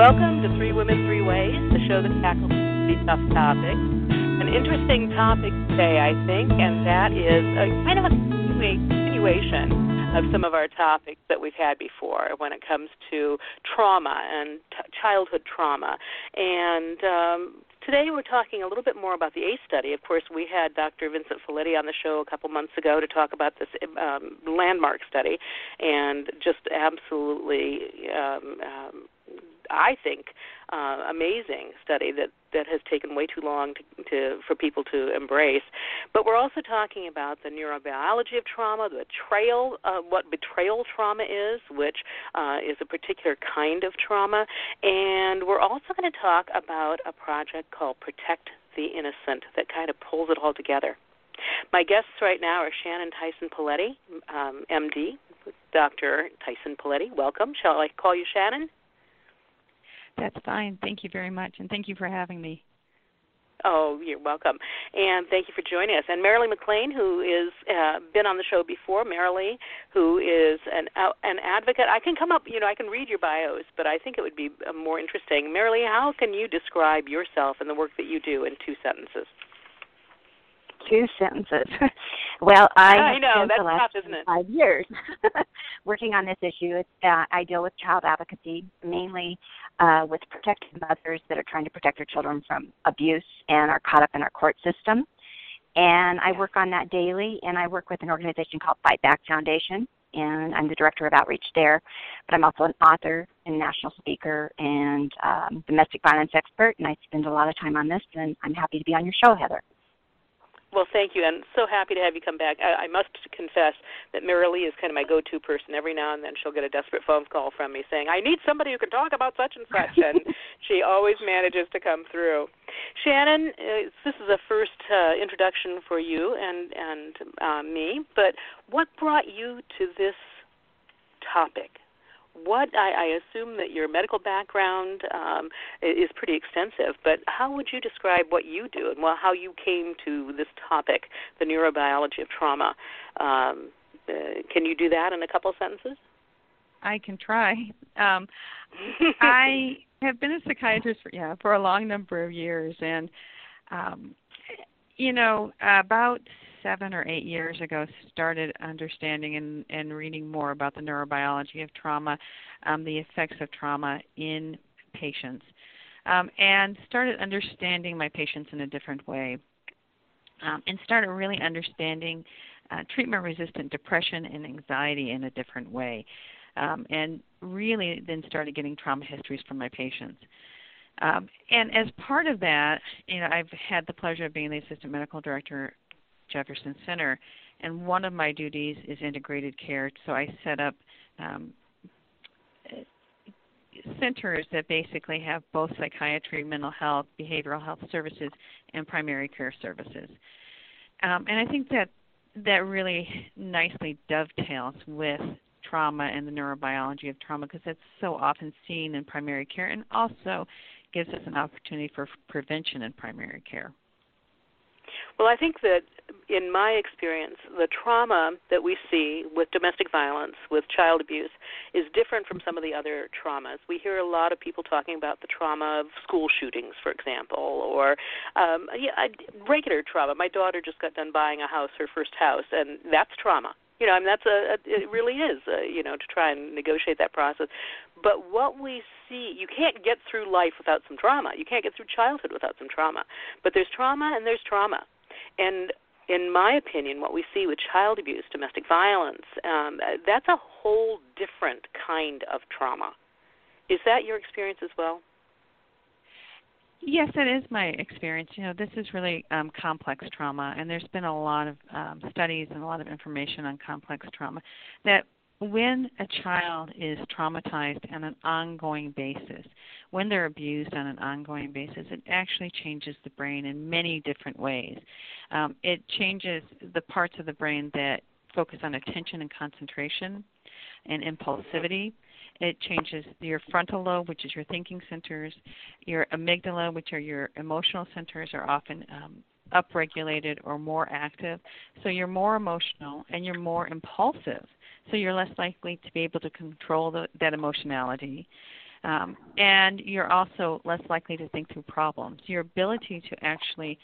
Welcome to Three Women, Three Ways, the show that tackles pretty tough topics. An interesting topic today, I think, and that is a kind of a continuation of some of our topics that we've had before when it comes to trauma and childhood trauma. And today we're talking a little bit more about the ACE study. Of course, we had Dr. Vincent Felitti on the show a couple months ago to talk about this landmark study, and just absolutely I think, amazing study that has taken way too long for people to embrace. But we're also talking about the neurobiology of trauma, what betrayal trauma is, which is a particular kind of trauma. And we're also going to talk about a project called Protect the Innocent that kind of pulls it all together. My guests right now are Shannon Tyson Poletti, MD, Dr. Tyson Poletti. Welcome. Shall I call you Shannon? That's fine. Thank you very much, and thank you for having me. Oh, you're welcome. And thank you for joining us. And Marilee McLean, who is been on the show before. Marilee, who is an advocate. I can come up, I can read your bios, but I think it would be more interesting. Marilee, how can you describe yourself and the work that you do in 2 sentences? 2 sentences. Well, I know, spent that's the last tough, isn't it? 5 years working on this issue. I deal with child advocacy, mainly with protected mothers that are trying to protect their children from abuse and are caught up in our court system. And I work on that daily, and I work with an organization called Fight Back Foundation, and I'm the director of outreach there. But I'm also an author and national speaker and domestic violence expert, and I spend a lot of time on this, and I'm happy to be on your show, Heather. Well, thank you, and so happy to have you come back. I must confess that Marilee is kind of my go-to person. Every now and then she'll get a desperate phone call from me saying, I need somebody who can talk about such and such, and she always manages to come through. Shannon, this is a first introduction for you and me, but what brought you to this topic? I assume that your medical background is pretty extensive, but how would you describe what you do and how you came to this topic, the neurobiology of trauma? Can you do that in a couple sentences? I can try. I have been a psychiatrist for a long number of years, and about 7 or 8 years ago, started understanding and reading more about the neurobiology of trauma, the effects of trauma in patients, and started understanding my patients in a different way, and started really understanding treatment-resistant depression and anxiety in a different way, and really then started getting trauma histories from my patients. And as part of that, I've had the pleasure of being the assistant medical director Jefferson Center, and one of my duties is integrated care. So I set up centers that basically have both psychiatry, mental health, behavioral health services, and primary care services. And I think that really nicely dovetails with trauma and the neurobiology of trauma, because that's so often seen in primary care, and also gives us an opportunity for prevention in primary care. Well, I think that in my experience, the trauma that we see with domestic violence, with child abuse, is different from some of the other traumas. We hear a lot of people talking about the trauma of school shootings, for example, or regular trauma. My daughter just got done buying a house, her first house, and that's trauma. It really is, to try and negotiate that process. But what we see, you can't get through life without some trauma. You can't get through childhood without some trauma. But there's trauma and there's trauma. And in my opinion, what we see with child abuse, domestic violence, that's a whole different kind of trauma. Is that your experience as well? Yes, that is my experience. This is really complex trauma, and there's been a lot of studies and a lot of information on complex trauma, that when a child is traumatized on an ongoing basis, when they're abused on an ongoing basis, it actually changes the brain in many different ways. It changes the parts of the brain that focus on attention and concentration and impulsivity. It changes your frontal lobe, which is your thinking centers. Your amygdala, which are your emotional centers, are often upregulated or more active. So you're more emotional and you're more impulsive. So you're less likely to be able to control that emotionality. And you're also less likely to think through problems. Your ability to actually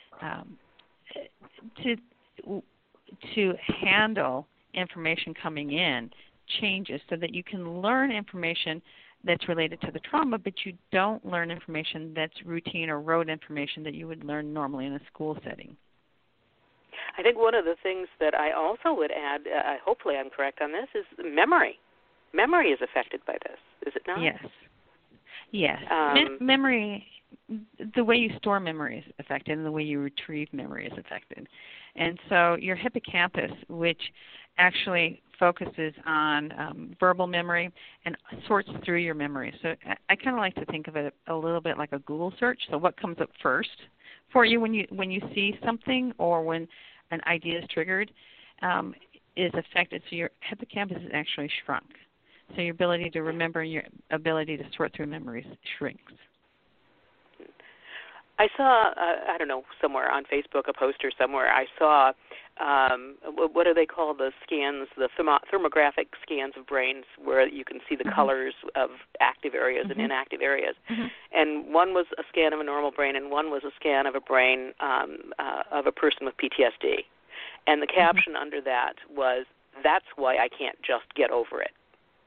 to handle information coming in changes so that you can learn information that's related to the trauma, but you don't learn information that's routine or rote information that you would learn normally in a school setting. I think one of the things that I also would add, hopefully I'm correct on this, is memory. Memory is affected by this, is it not? Yes. Yes. Memory, the way you store memory is affected, and the way you retrieve memory is affected. And so your hippocampus, which actually focuses on verbal memory and sorts through your memory. So I kind of like to think of it a little bit like a Google search. So what comes up first for you when you see something or when an idea is triggered is affected. So your hippocampus is actually shrunk. So your ability to remember and your ability to sort through memories shrinks. I saw, I don't know, somewhere on Facebook, a poster somewhere, I saw, what do they call the scans, the thermographic scans of brains where you can see the colors of active areas and inactive areas. And one was a scan of a normal brain and one was a scan of a brain of a person with PTSD. And the caption under that was, "That's why I can't just get over it."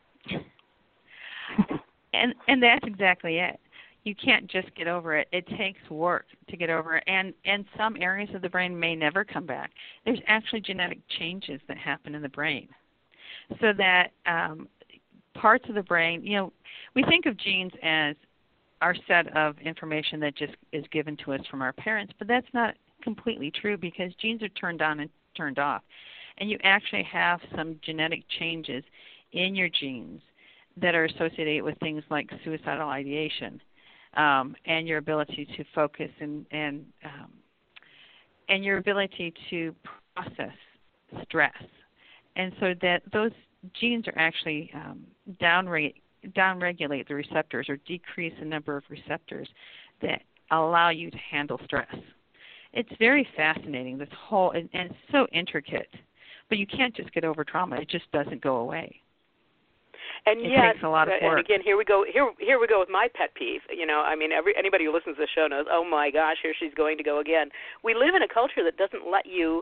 And that's exactly it. You can't just get over it. It takes work to get over it. And some areas of the brain may never come back. There's actually genetic changes that happen in the brain. So that parts of the brain, we think of genes as our set of information that just is given to us from our parents, but that's not completely true because genes are turned on and turned off. And you actually have some genetic changes in your genes that are associated with things like suicidal ideation. And your ability to focus and your ability to process stress. And so that those genes are actually downregulate the receptors or decrease the number of receptors that allow you to handle stress. It's very fascinating, this whole, and it's so intricate. But you can't just get over trauma. It just doesn't go away. And it yet, takes a lot of work. And again, here we go with my pet peeve. Anybody who listens to the show knows, oh my gosh, here she's going to go again. We live in a culture that doesn't let you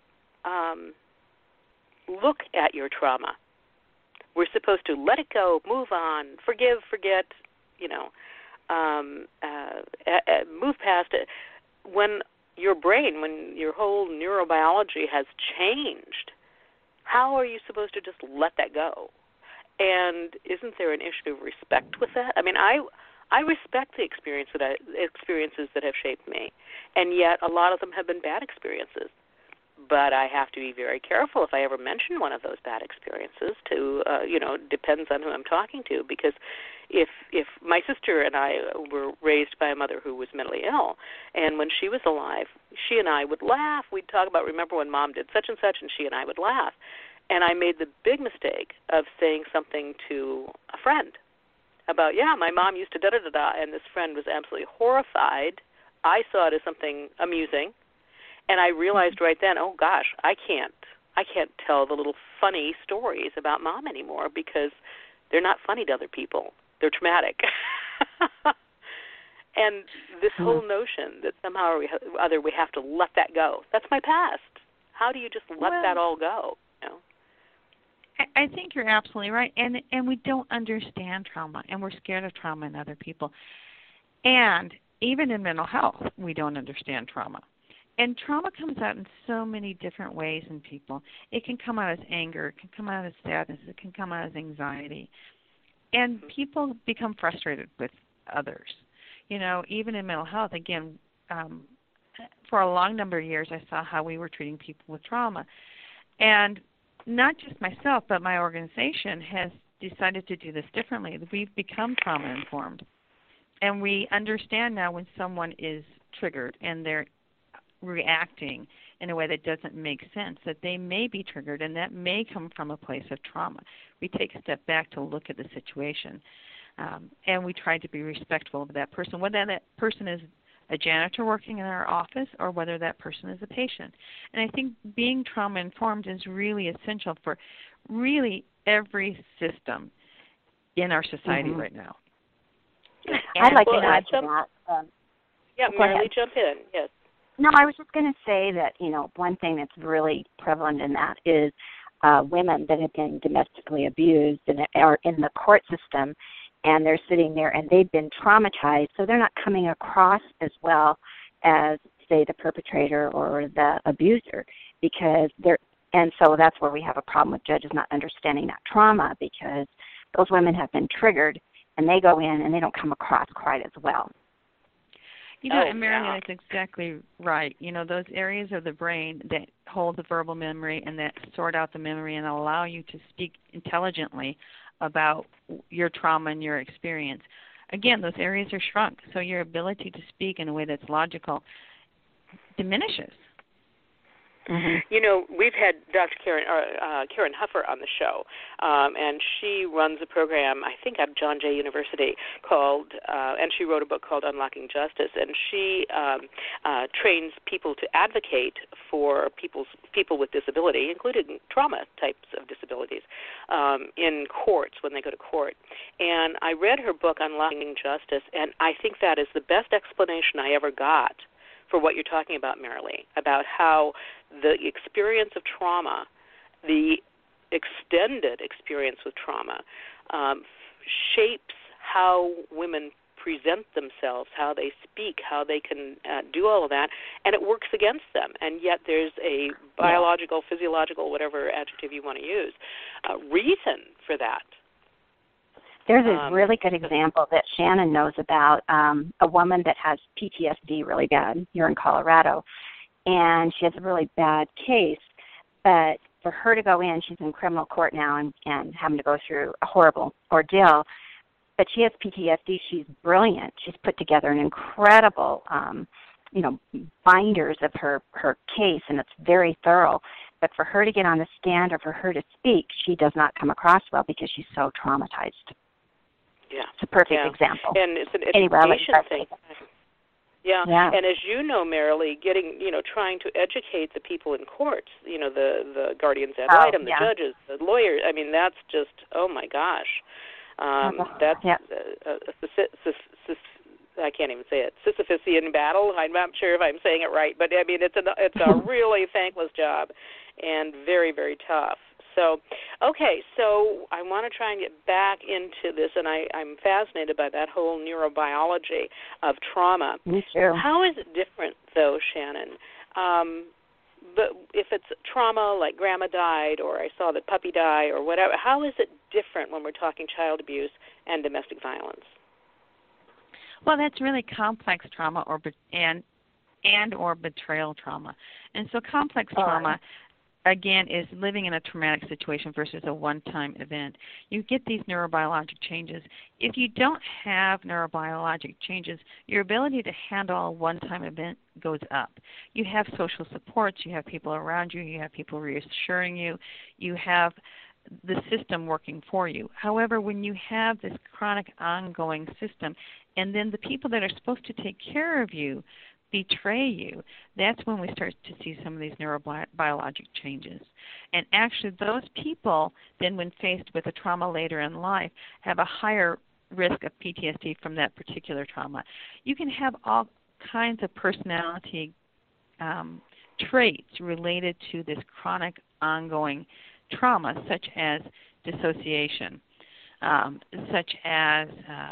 look at your trauma. We're supposed to let it go, move on, forgive, forget, move past it. When your brain, when your whole neurobiology has changed, how are you supposed to just let that go? And isn't there an issue of respect with that? I mean, I respect the experiences that have shaped me, and yet a lot of them have been bad experiences. But I have to be very careful if I ever mention one of those bad experiences to, depends on who I'm talking to, because if my sister and I were raised by a mother who was mentally ill, and when she was alive, she and I would laugh. We'd talk about, remember when Mom did such and such, and she and I would laugh. And I made the big mistake of saying something to a friend about, my mom used to da-da-da-da, and this friend was absolutely horrified. I saw it as something amusing, and I realized right then, oh gosh, I can't tell the little funny stories about Mom anymore because they're not funny to other people. They're traumatic. And this whole notion that somehow or other we have to let that go, that's my past. How do you just let that all go? I think you're absolutely right, and we don't understand trauma, and we're scared of trauma in other people. And even in mental health, we don't understand trauma. And trauma comes out in so many different ways in people. It can come out as anger, it can come out as sadness, it can come out as anxiety. And people become frustrated with others. Even in mental health, again, for a long number of years, I saw how we were treating people with trauma. And not just myself, but my organization has decided to do this differently. We've become trauma-informed. And we understand now when someone is triggered and they're reacting in a way that doesn't make sense, that they may be triggered, and that may come from a place of trauma. We take a step back to look at the situation, and we try to be respectful of that person, whether that person is a janitor working in our office or whether that person is a patient. And I think being trauma-informed is really essential for really every system in our society right now. I'd like to Well, add to that. yeah, Go Marilee, ahead. jump in. Yes. No, I was just going to say that, one thing that's really prevalent in that is women that have been domestically abused and are in the court system, and they're sitting there and they've been traumatized, so they're not coming across as well as, say, the perpetrator or the abuser, and so that's where we have a problem with judges not understanding that trauma, because those women have been triggered and they go in and they don't come across quite as well. And Marilee, that's exactly right. Those areas of the brain that hold the verbal memory and that sort out the memory and allow you to speak intelligently about your trauma and your experience. Again, those areas are shrunk, so your ability to speak in a way that's logical diminishes. Mm-hmm. We've had Dr. Karen Huffer on the show, and she runs a program, I think, at John Jay University and she wrote a book called Unlocking Justice, and she trains people to advocate for people with disability, including trauma types of disabilities, in courts when they go to court. And I read her book, Unlocking Justice, and I think that is the best explanation I ever got for what you're talking about, Marilee, about how the experience of trauma, the extended experience with trauma, shapes how women present themselves, how they speak, how they can do all of that, and it works against them. And yet there's a biological, physiological, whatever adjective you want to use, reason for that. There's a really good example that Shannon knows about, a woman that has PTSD really bad here in Colorado, and she has a really bad case, but for her to go in, she's in criminal court now and having to go through a horrible ordeal, but she has PTSD. She's brilliant. She's put together an incredible, binders of her case, and it's very thorough. But for her to get on the stand or for her to speak, she does not come across well because she's so traumatized. Yeah. It's a perfect example. And it's an education thing. Yeah. And as you know, Marilee, trying to educate the people in courts, the guardians ad litem, the judges, the lawyers, I mean, that's just, oh my gosh. That's I can't even say it. Sisyphusian battle. I'm not sure if I'm saying it right, but I mean, it's a really thankless job and very, very tough. So, okay, so I want to try and get back into this, and I'm fascinated by that whole neurobiology of trauma. Me too. How is it different, though, Shannon? But if it's trauma like grandma died or I saw the puppy die or whatever, how is it different when we're talking child abuse and domestic violence? Well, that's really complex trauma or betrayal trauma. And so complex trauma, again, is living in a traumatic situation versus a one-time event. You get these neurobiologic changes. If you don't have neurobiologic changes, your ability to handle a one-time event goes up. You have social supports. You have people around you. You have people reassuring you. You have the system working for you. However, when you have this chronic ongoing system, and then the people that are supposed to take care of you betray you, that's when we start to see some of these neurobiologic changes. And actually those people then, when faced with a trauma later in life, have a higher risk of PTSD from that particular trauma. You can have all kinds of personality traits related to this chronic ongoing trauma, such as dissociation, such as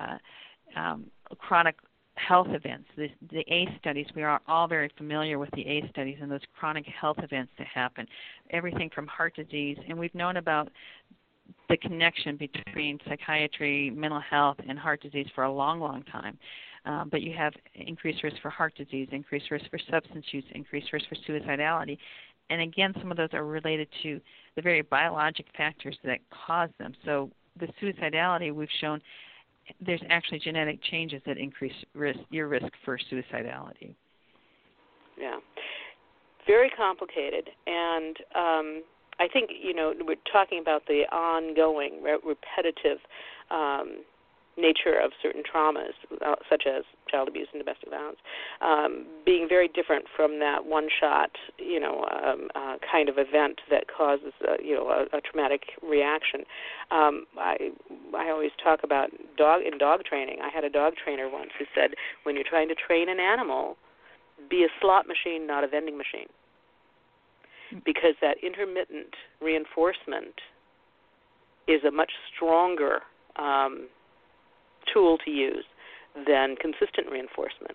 chronic health events. The ACE studies, we are all very familiar with the ACE studies and those chronic health events that happen, everything from heart disease, and we've known about the connection between psychiatry, mental health, and heart disease for a long, long time. But you have increased risk for heart disease, increased risk for substance use, increased risk for suicidality. And again, some of those are related to the very biologic factors that cause them. So the suicidality, we've shown there's actually genetic changes that increase your risk for suicidality. Yeah. Very complicated. And I think, we're talking about the ongoing, repetitive, nature of certain traumas, such as child abuse and domestic violence, being very different from that one-shot, kind of event that causes, a traumatic reaction. I always talk about in dog training. I had a dog trainer once who said, when you're trying to train an animal, be a slot machine, not a vending machine, because that intermittent reinforcement is a much stronger tool to use than consistent reinforcement.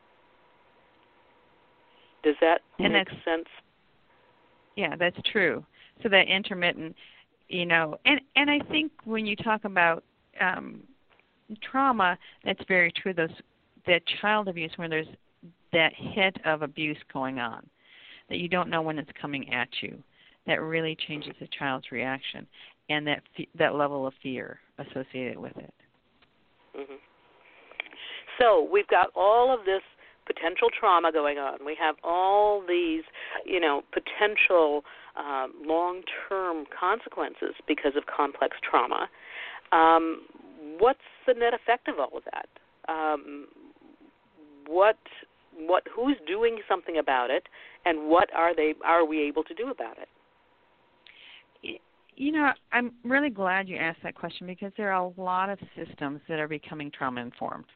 Does that make sense? Yeah, that's true. So that intermittent, and I think when you talk about trauma, that's very true. That child abuse, when there's that hit of abuse going on, that you don't know when it's coming at you, that really changes the child's reaction and that level of fear associated with it. Mm-hmm. So we've got all of this potential trauma going on. We have all these, potential long-term consequences because of complex trauma. What's the net effect of all of that? Who's doing something about it, and what are we able to do about it? I'm really glad you asked that question, because there are a lot of systems that are becoming trauma-informed.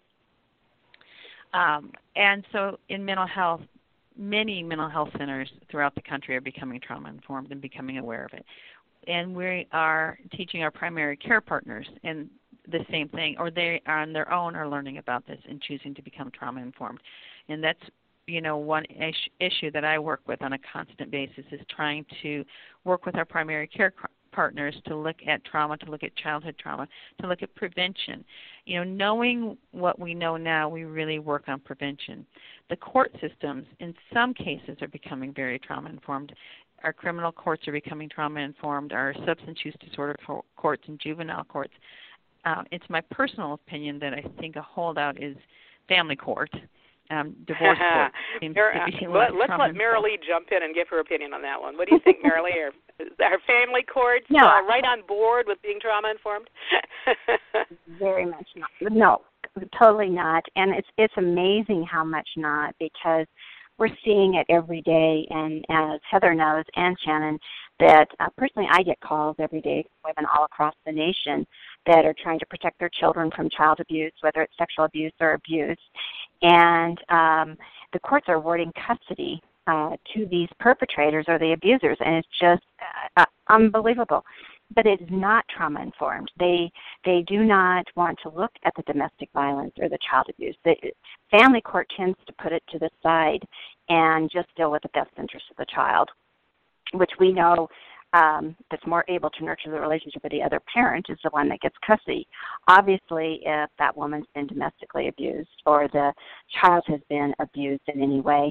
And so in mental health, many mental health centers throughout the country are becoming trauma-informed and becoming aware of it. And we are teaching our primary care partners and the same thing, or they on their own are learning about this and choosing to become trauma-informed. And that's, one issue that I work with on a constant basis is trying to work with our primary care partners to look at trauma, to look at childhood trauma, to look at prevention. Knowing what we know now, we really work on prevention. The court systems, in some cases, are becoming very trauma-informed. Our criminal courts are becoming trauma-informed. Our substance use disorder courts and juvenile courts. It's my personal opinion that I think a holdout is family court. Divorce court seems to be less Let's let Marilee jump in and give her opinion on that one. What do you think, Marilee? Are family courts right on board with being trauma-informed? Very much not. No, totally not. And it's amazing how much not, because we're seeing it every day. And as Heather knows, and Shannon, that personally I get calls every day from women all across the nation that are trying to protect their children from child abuse, whether it's sexual abuse or abuse. And the courts are awarding custody to these perpetrators or the abusers, and it's just unbelievable. But it is not trauma-informed. They do not want to look at the domestic violence or the child abuse. The family court tends to put it to the side and just deal with the best interest of the child, which we know that's more able to nurture the relationship with the other parent is the one that gets custody. Obviously, if that woman's been domestically abused or the child has been abused in any way,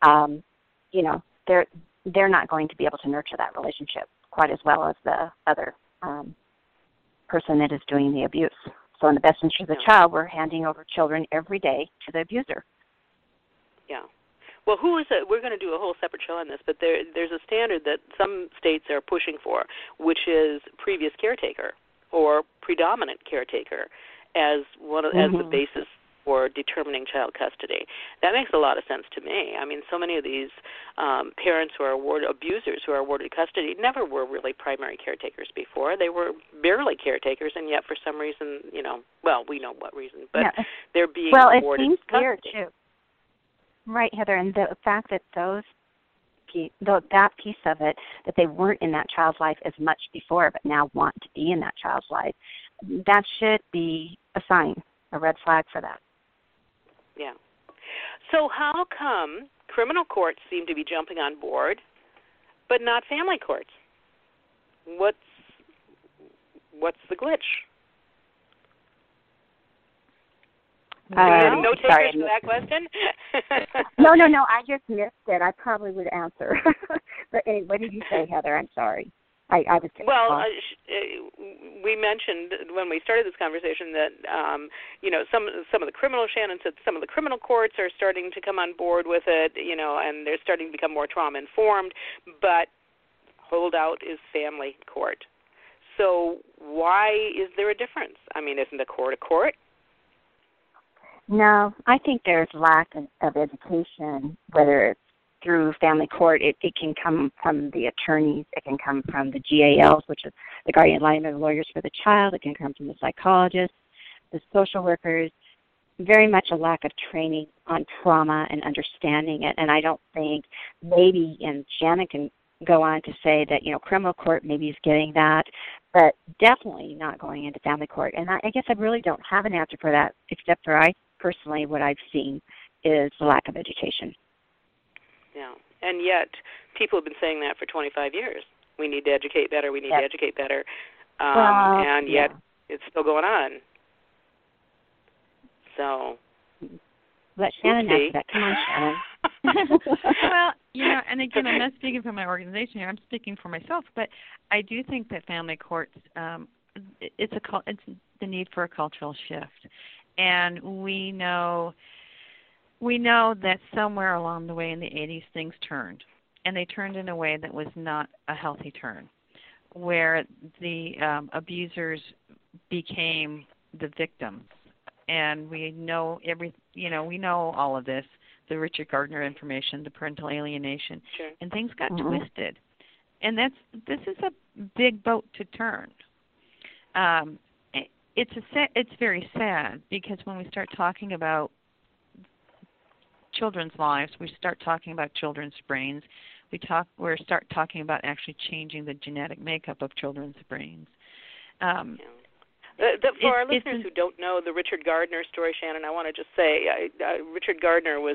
they're not going to be able to nurture that relationship quite as well as the other person that is doing the abuse. So in the best interest of the child, we're handing over children every day to the abuser. Yeah. Well, we're going to do a whole separate show on this, but there's a standard that some states are pushing for, which is previous caretaker or predominant caretaker as as the basis for determining child custody. That makes a lot of sense to me. I mean, so many of these parents who are abusers who are awarded custody never were really primary caretakers before. They were barely caretakers, and yet for some reason, we know what reason, but they're being awarded it seems custody. Weird too. Right, Heather, and the fact that that piece of it, that they weren't in that child's life as much before, but now want to be in that child's life, that should be a sign, a red flag for that. Yeah. So how come criminal courts seem to be jumping on board, but not family courts? What's the glitch? No takers for that question? No, I just missed it. I probably would answer. But anyway, what did you say, Heather? I'm sorry. I was we mentioned when we started this conversation that some of the criminal, Shannon said some of the criminal courts are starting to come on board with it, and they're starting to become more trauma informed, but holdout is family court. So why is there a difference? I mean, isn't a court a court? No, I think there's lack of education, whether it's through family court. It can come from the attorneys. It can come from the GALs, which is the guardian ad litem lawyers for the child. It can come from the psychologists, the social workers. Very much a lack of training on trauma and understanding it. And I don't think maybe, and Shannon can go on to say that, criminal court maybe is getting that, but definitely not going into family court. And I guess I really don't have an answer for that, except for personally, what I've seen is the lack of education. Yeah, and yet people have been saying that for 25 years. We need to educate better. We need to educate better. And yet it's still going on. So let Shannon answer that. Come on, Shannon. Well, and again, I'm not speaking for my organization here. I'm speaking for myself. But I do think that family courts, it's the need for a cultural shift. And we know that somewhere along the way in the 80s things turned, and they turned in a way that was not a healthy turn, where the abusers became the victims. And we know we know all of this, the Richard Gardner information, the parental alienation, sure. And things got twisted. And this is a big boat to turn. It's very sad, because when we start talking about children's lives, we start talking about children's brains. We start talking about actually changing the genetic makeup of children's brains. For our listeners who don't know the Richard Gardner story, Shannon, I want to just say Richard Gardner was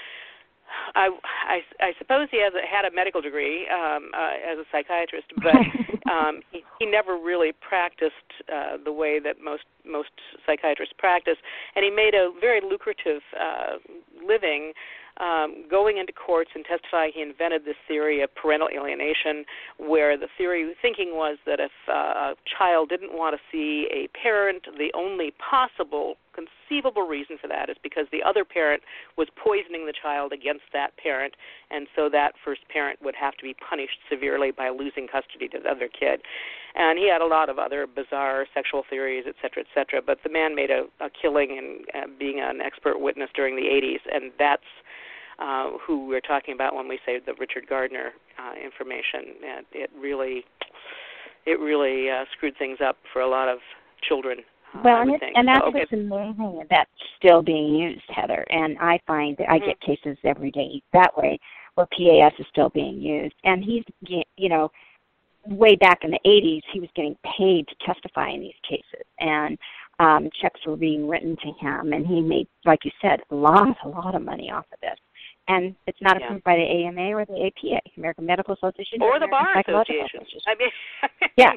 I suppose he had a medical degree as a psychiatrist, but he never really practiced the way that most psychiatrists practice, and he made a very lucrative living going into courts and testifying. He invented this theory of parental alienation, where the thinking was that if a child didn't want to see a parent, the only possible conceivable reason for that is because the other parent was poisoning the child against that parent, and so that first parent would have to be punished severely by losing custody to the other kid. And he had a lot of other bizarre sexual theories, et cetera, but the man made a killing and being an expert witness during the 80s, and that's who we're talking about when we say the Richard Gardner information. And it really screwed things up for a lot of children. Well, and that's what's amazing. That's still being used, Heather. And I find that I get cases every day that way where PAS is still being used. And he's, way back in the 80s, he was getting paid to testify in these cases. And checks were being written to him. And he made, like you said, a lot of money off of this. And it's not approved by the AMA or the APA, American Medical Association, or the Bar Association. I mean, yes.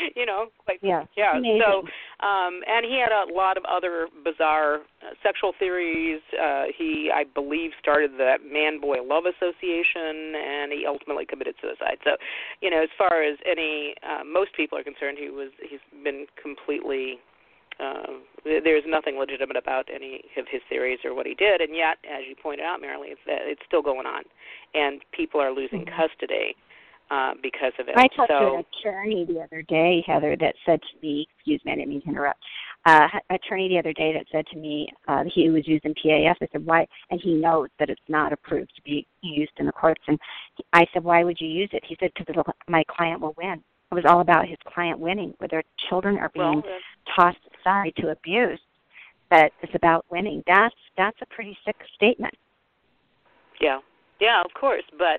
So, and he had a lot of other bizarre sexual theories. He, I believe, started the Man-Boy Love Association, and he ultimately committed suicide. So, as far as most people are concerned, he's been completely. There's nothing legitimate about any of his theories or what he did, and yet, as you pointed out, Marilee, it's still going on, and people are losing custody because of it. I talked to an attorney the other day, Heather, that said to me, excuse me, I didn't mean to interrupt, attorney the other day that said to me he was using PAS. I said, why? And he knows that it's not approved to be used in the courts. And I said, why would you use it? He said, because my client will win. It was all about his client winning, where their children are being tossed aside to abuse. But it's about winning. That's a pretty sick statement. Yeah, of course. But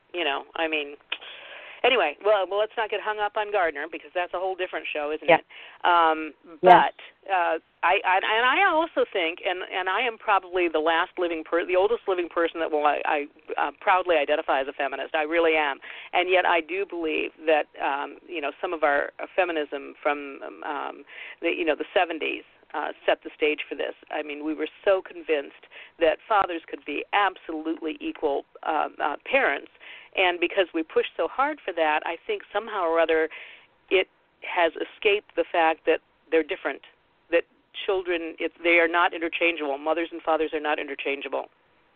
anyway, well, let's not get hung up on Gardner, because that's a whole different show, isn't it? But I also think, and I am probably the oldest living person that I proudly identify as a feminist. I really am, and yet I do believe that some of our feminism from the 70s set the stage for this. I mean, we were so convinced that fathers could be absolutely equal parents, and because we pushed so hard for that, I think somehow or other it has escaped the fact that they're different, that children, they are not interchangeable. Mothers and fathers are not interchangeable.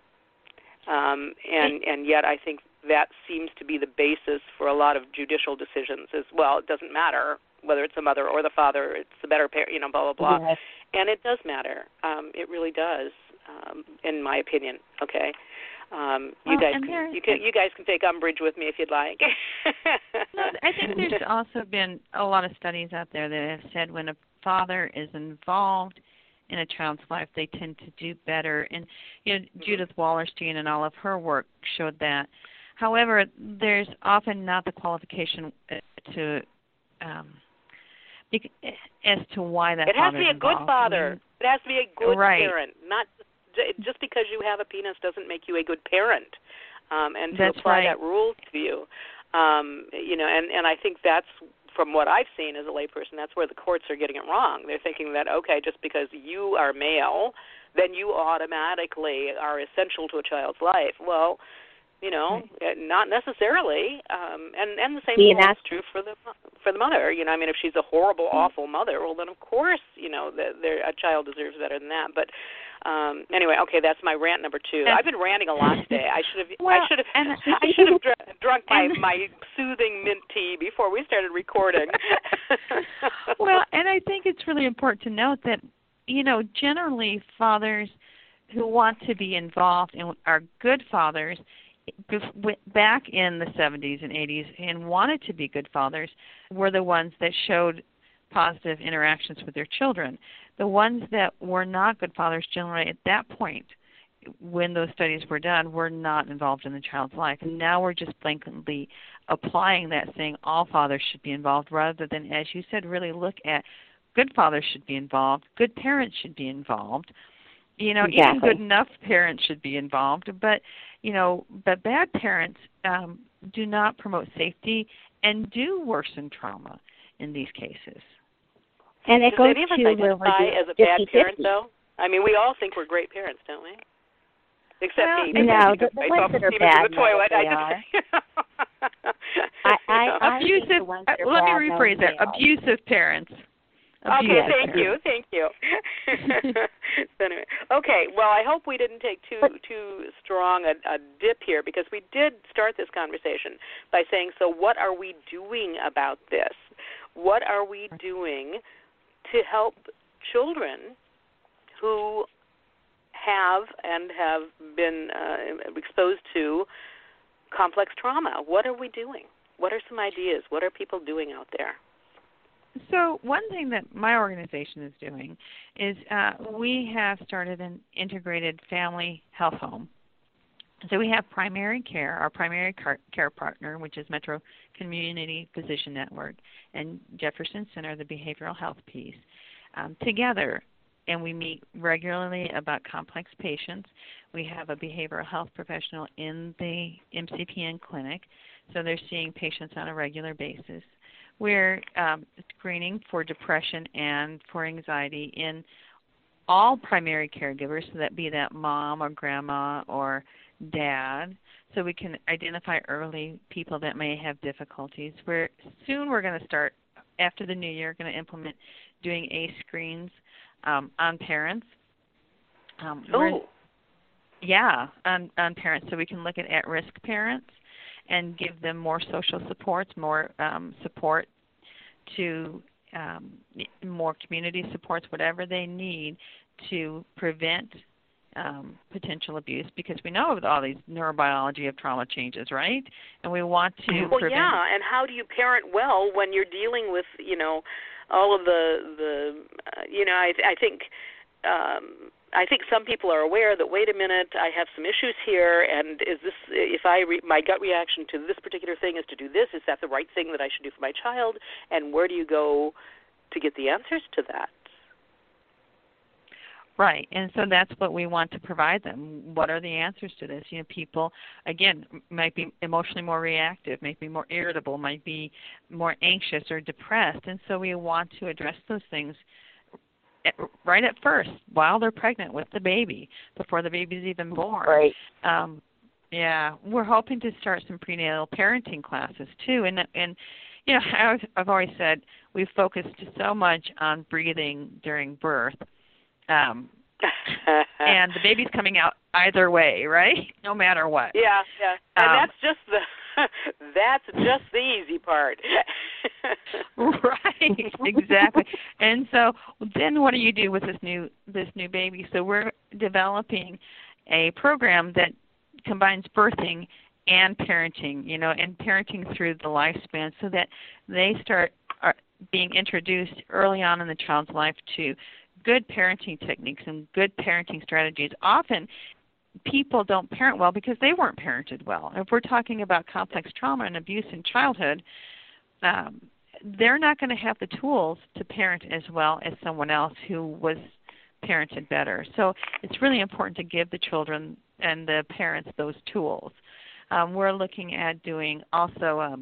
And yet I think that seems to be the basis for a lot of judicial decisions as well. It doesn't matter whether it's the mother or the father, it's the better parent, blah, blah, blah. Yes. And it does matter. It really does, in my opinion, okay? You guys can take umbrage with me if you'd like. No, I think there's also been a lot of studies out there that have said when a father is involved in a child's life, they tend to do better. And Judith Wallerstein and all of her work showed that. However, there's often not the qualification to as to why that. It has to be a involved. good father. It has to be a good right. parent. Not just because you have a penis doesn't make you a good parent. And to that's apply right. that rule to you, and I think that's, from what I've seen as a layperson, that's where the courts are getting it wrong. They're thinking that, okay, just because you are male, then you automatically are essential to a child's life. Well, not necessarily. And the same thing is true for the mother. If she's a horrible, awful mother, well, then of course, a child deserves better than that. But anyway, okay, that's my rant number 2. I've been ranting a lot today. I should have drunk my soothing mint tea before we started recording. Well, and I think it's really important to note that generally fathers who want to be involved and are good fathers back in the 70s and 80s and wanted to be good fathers were the ones that showed positive interactions with their children. The ones that were not good fathers generally at that point, when those studies were done, were not involved in the child's life. And now we're just blankly applying that, saying all fathers should be involved, rather than, as you said, really look at good fathers should be involved, good parents should be involved. Exactly. Even good enough parents should be involved, but bad parents do not promote safety and do worsen trauma in these cases. And it goes to where we're as a bad parent, though. I mean, we all think we're great parents, don't we? Except me. No, the ones that are bad, they are. Abusive. Let me rephrase that. Abusive parents. Okay, thank you. So anyway, okay, well, I hope we didn't take too strong a dip here, because we did start this conversation by saying, so what are we doing about this? What are we doing to help children who have been exposed to complex trauma? What are we doing? What are some ideas? What are people doing out there? So one thing that my organization is doing is we have started an integrated family health home. So we have primary care, our primary care partner, which is Metro Community Physician Network, and Jefferson Center, the behavioral health piece, together. And we meet regularly about complex patients. We have a behavioral health professional in the MCPN clinic, so they're seeing patients on a regular basis. We're screening for depression and for anxiety in all primary caregivers, so that be that mom or grandma or dad, so we can identify early people that may have difficulties. We're going to start, after the new year, going to implement doing ACE screens on parents. On parents, so we can look at at-risk parents and give them more social supports, more support to more community supports, whatever they need to prevent potential abuse, because we know of all these neurobiology of trauma changes, right? And we want to prevent. Yeah, and how do you parent well when you're dealing with, all of the I think some people are aware that, wait a minute, I have some issues here, and is this, if my gut reaction to this particular thing is to do this, is that the right thing that I should do for my child? And where do you go to get the answers to that? Right, and so that's what we want to provide them. What are the answers to this? People, again, might be emotionally more reactive, might be more irritable, might be more anxious or depressed, and so we want to address those things right at first, while they're pregnant with the baby, before the baby's even born. Right. We're hoping to start some prenatal parenting classes too, and I've always said we've focused so much on breathing during birth, and the baby's coming out either way, right? No matter what. Yeah, and that's just That's just the easy part. Right, exactly. And so then what do you do with this new baby? So we're developing a program that combines birthing and parenting, and parenting through the lifespan, so that they start being introduced early on in the child's life to good parenting techniques and good parenting strategies. Often people don't parent well because they weren't parented well. If we're talking about complex trauma and abuse in childhood, they're not going to have the tools to parent as well as someone else who was parented better. So it's really important to give the children and the parents those tools. We're looking at doing also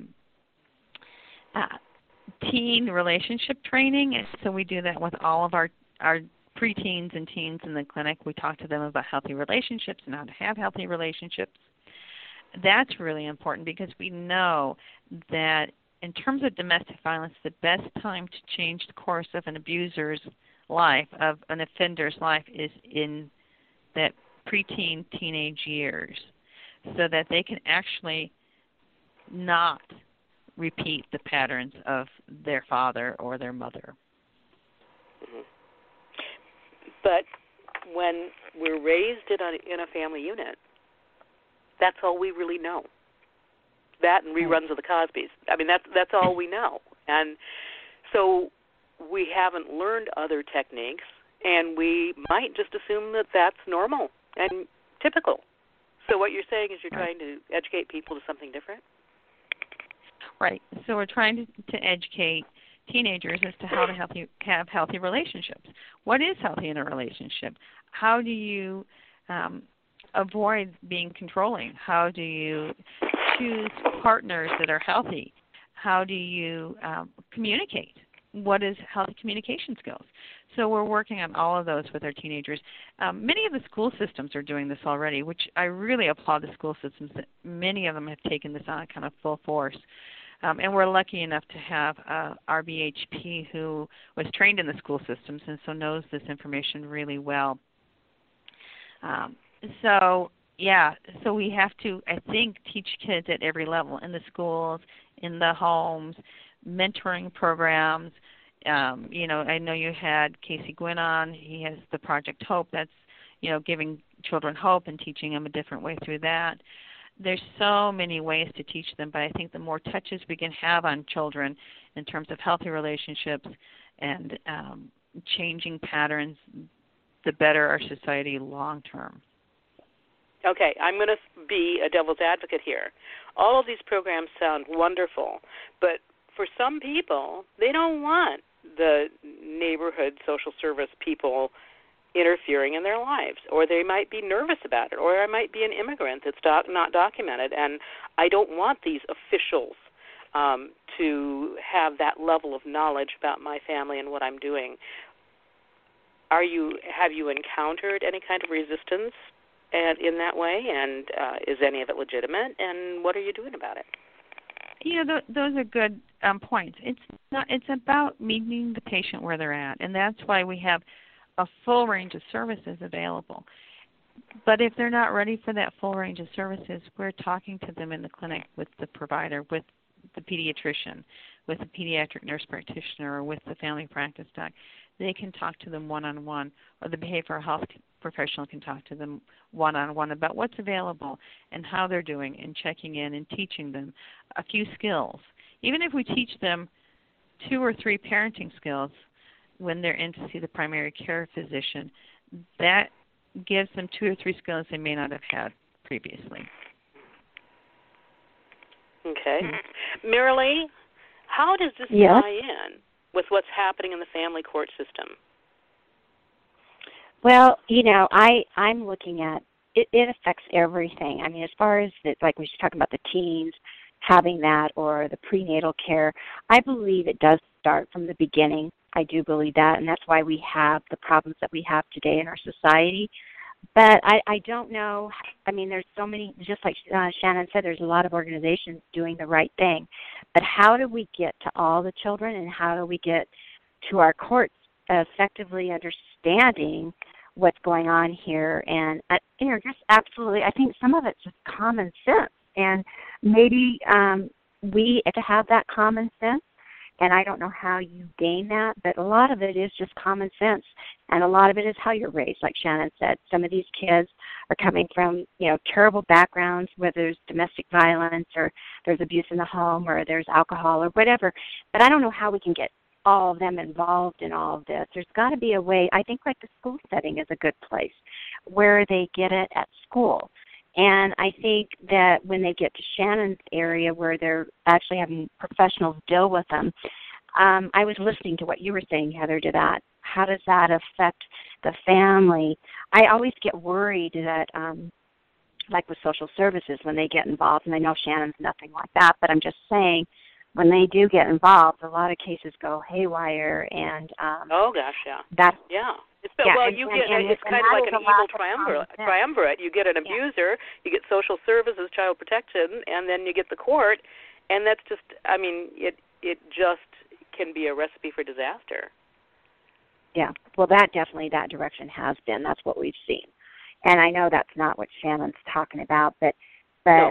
teen relationship training, and so we do that with all of our preteens and teens in the clinic. We talk to them about healthy relationships and how to have healthy relationships. That's really important because we know that in terms of domestic violence, the best time to change the course of an abuser's life, of an offender's life, is in that preteen, teenage years, so that they can actually not repeat the patterns of their father or their mother. Mm-hmm. But when we're raised in a family unit, that's all we really know. That and reruns of the Cosbys. I mean, that's all we know. And so we haven't learned other techniques, and we might just assume that that's normal and typical. So what you're saying is you're trying to educate people to something different? Right. So we're trying to educate teenagers as to how to have healthy relationships. What is healthy in a relationship? How do you avoid being controlling? How do you choose partners that are healthy? How do you communicate? What is healthy communication skills? So we're working on all of those with our teenagers. Many of the school systems are doing this already, which I really applaud the school systems. That many of them have taken this on kind of full force. And we're lucky enough to have our BHP who was trained in the school systems and so knows this information really well. So we have to, I think, teach kids at every level, in the schools, in the homes, mentoring programs. I know you had Casey Gwynn on. He has the Project Hope. That's, giving children hope and teaching them a different way through that. There's so many ways to teach them, but I think the more touches we can have on children in terms of healthy relationships and changing patterns, the better our society long term. Okay, I'm going to be a devil's advocate here. All of these programs sound wonderful, but for some people, they don't want the neighborhood social service people interfering in their lives, or they might be nervous about it, or I might be an immigrant that's not documented, and I don't want these officials to have that level of knowledge about my family and what I'm doing. Have you encountered any kind of resistance in that way, and is any of it legitimate, and what are you doing about it? Those are good points. It's about meeting the patient where they're at, and that's why we have a full range of services available. But if they're not ready for that full range of services, we're talking to them in the clinic with the provider, with the pediatrician, with the pediatric nurse practitioner, or with the family practice doc. They can talk to them one-on-one, or the behavioral health professional can talk to them one-on-one about what's available and how they're doing, and checking in and teaching them a few skills. Even if we teach them 2 or 3 parenting skills when they're in to see the primary care physician, that gives them 2 or 3 skills they may not have had previously. Okay. Marilee, how does this tie in with what's happening in the family court system? Well, I'm looking at it affects everything. I mean, as far as like we should talk about the teens having that, or the prenatal care, I believe it does start from the beginning. I do believe that, and that's why we have the problems that we have today in our society. But I don't know. I mean, there's so many, just like Shannon said, there's a lot of organizations doing the right thing. But how do we get to all the children, and how do we get to our courts effectively understanding what's going on here? And, just absolutely, I think some of it's just common sense. And maybe we have to have that common sense. And I don't know how you gain that, but a lot of it is just common sense. And a lot of it is how you're raised, like Shannon said. Some of these kids are coming from, terrible backgrounds, where there's domestic violence or there's abuse in the home or there's alcohol or whatever. But I don't know how we can get all of them involved in all of this. There's got to be a way. I think like the school setting is a good place where they get it at school. And I think that when they get to Shannon's area where they're actually having professionals deal with them, I was listening to what you were saying, Heather, to that. How does that affect the family? I always get worried that, like with social services, when they get involved, and I know Shannon's nothing like that, but I'm just saying, when they do get involved, a lot of cases go haywire, and oh gosh, yeah, It's kind of like an evil triumvirate. You get an abuser, you get social services, child protection, and then you get the court, and that's just, it just can be a recipe for disaster. Yeah, well, that direction has been. That's what we've seen, and I know that's not what Shannon's talking about, but no.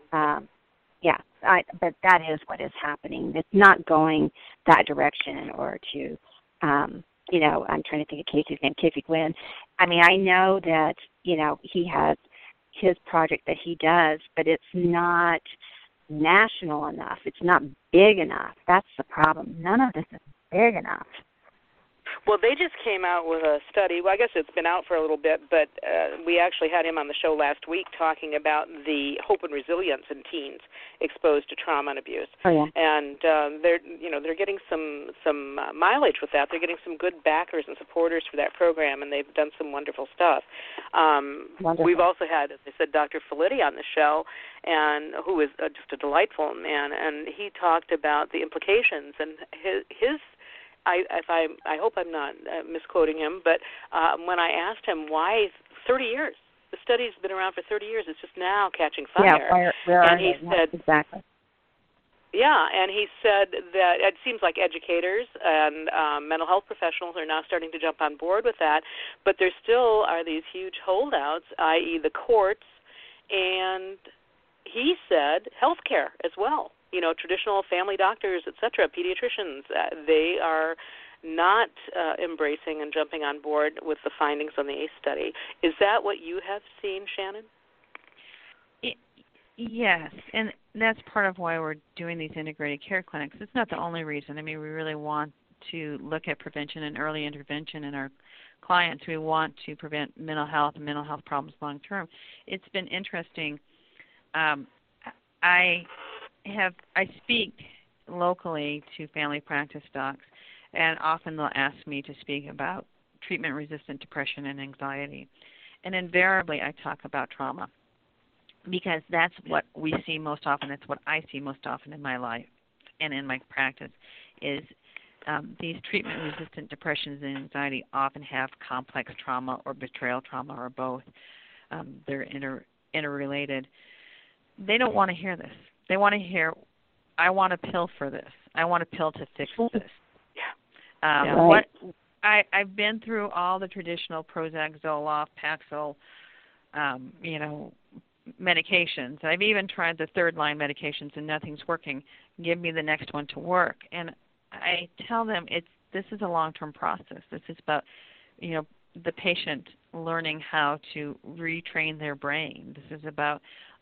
But that is what is happening. It's not going that direction in order to, I'm trying to think of Casey's name, Casey Gwynn. I know that, he has his project that he does, but it's not national enough. It's not big enough. That's the problem. None of this is big enough. Well, they just came out with a study. Well, I guess it's been out for a little bit, but we actually had him on the show last week talking about the hope and resilience in teens exposed to trauma and abuse. Oh, yeah. And they're getting some mileage with that. They're getting some good backers and supporters for that program, and they've done some wonderful stuff. Wonderful. We've also had, as I said, Dr. Felitti on the show, and who is just a delightful man, and he talked about the implications and his. I hope I'm not misquoting him, but when I asked him why 30 years, the study's been around for 30 years, it's just now catching fire. Yeah, and he said, exactly. Yeah, and he said that it seems like educators and mental health professionals are now starting to jump on board with that, but there still are these huge holdouts, i.e. the courts, and he said healthcare as well. Traditional family doctors, et cetera, pediatricians, they are not embracing and jumping on board with the findings on the ACE study. Is that what you have seen, Shannon? Yes, and that's part of why we're doing these integrated care clinics. It's not the only reason. We really want to look at prevention and early intervention in our clients. We want to prevent mental health and mental health problems long term. It's been interesting. I speak locally to family practice docs, and often they'll ask me to speak about treatment-resistant depression and anxiety. And invariably I talk about trauma because that's what we see most often. That's what I see most often in my life and in my practice is these treatment-resistant depressions and anxiety often have complex trauma or betrayal trauma or both. They're interrelated. They don't want to hear this. They want to hear, I want a pill for this. I want a pill to fix this. Right. I've been through all the traditional Prozac, Zoloft, Paxil, medications. I've even tried the third-line medications and nothing's working. Give me the next one to work. And I tell them this is a long-term process. This is about, the patient learning how to retrain their brain. This is about